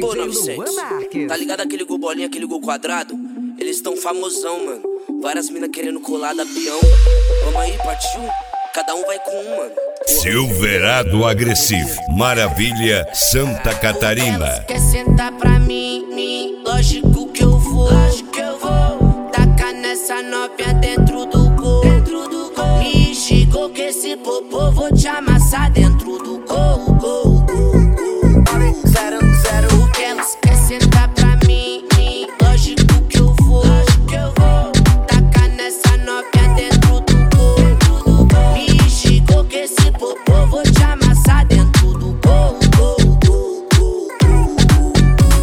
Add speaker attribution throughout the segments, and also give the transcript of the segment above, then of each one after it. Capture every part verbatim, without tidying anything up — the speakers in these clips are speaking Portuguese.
Speaker 1: Pô, novecentos, tá ligado aquele gol bolinha, aquele gol quadrado? Eles tão famosão, mano. Várias minas querendo colar da peão. Vamos aí, partiu? Cada um vai com um, mano.
Speaker 2: Silverado agressivo, Maravilha, Santa Catarina.
Speaker 3: Quer sentar pra mim, mim? Lógico que eu vou, lógico que eu vou. Taca nessa novinha dentro do gol, dentro do gol. Me chegou que esse popô vou te amassar dentro do gol, gol, gol, gol. Zero, zero, que elas quer sentar pra mim, mim? Lógico que eu vou, lógico que eu vou. Taca nessa novinha dentro do gol, dentro do gol. Me chegou que esse popô vou te amassar dentro do gol, gol, gol, gol, gol.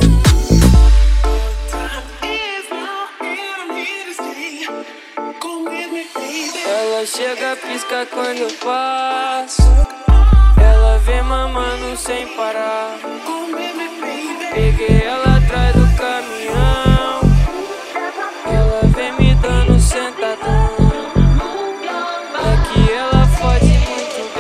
Speaker 4: Ela chega, pisca quando eu passo. Ela vem mamando sem parar. Peguei ela atrás do caminhão. Ela vem me dando sentadão. É que ela fode muito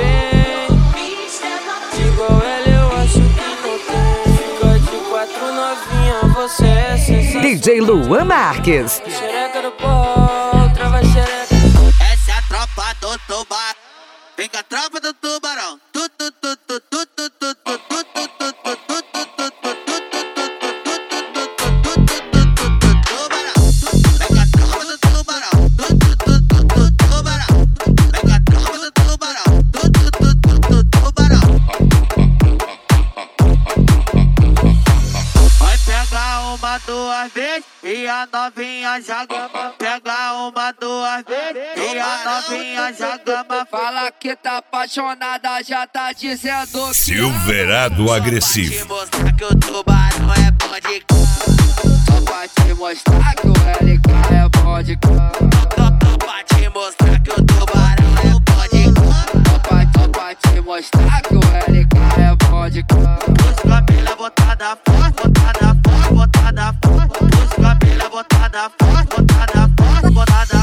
Speaker 4: bem. Igual ela eu acho que não tem. Fica de quatro novinha, você é sensacional.
Speaker 5: D J Luan Marques.
Speaker 4: Xereca do pau, trava xereca.
Speaker 6: Essa é a tropa do tubarão. Vem com a tropa do tubarão. Tu, tu, tu, tu, tu, tu, tu, tu, tu, tu, tu, tu, tu, tu, tu, tu, tubarão. Vem com a tropa do tubarão. Tu, tu, tu, tu, tu, tubarão. Vem com a tropa do tubarão. Tu, tu, tu, tu, tu, tubarão. Vai pegar uma, duas vezes e a novinha já gama. Pega uma, duas vezes e a novinha já gama.
Speaker 3: Fala que tá apaixonada, já tá dizendo.
Speaker 2: Silverado agressivo.
Speaker 6: Te mostrar que o tubarão é bom de cama.
Speaker 3: Só pra te mostrar que o L K é bom de cama.
Speaker 6: Só pra te mostrar que o tubarão é bom de cama.
Speaker 3: Só pra, só pra te mostrar que o L K é bom de cama.
Speaker 6: Os cabelo botada forte, botada forte, botada forte. Os cabelo botada forte, botada forte, botada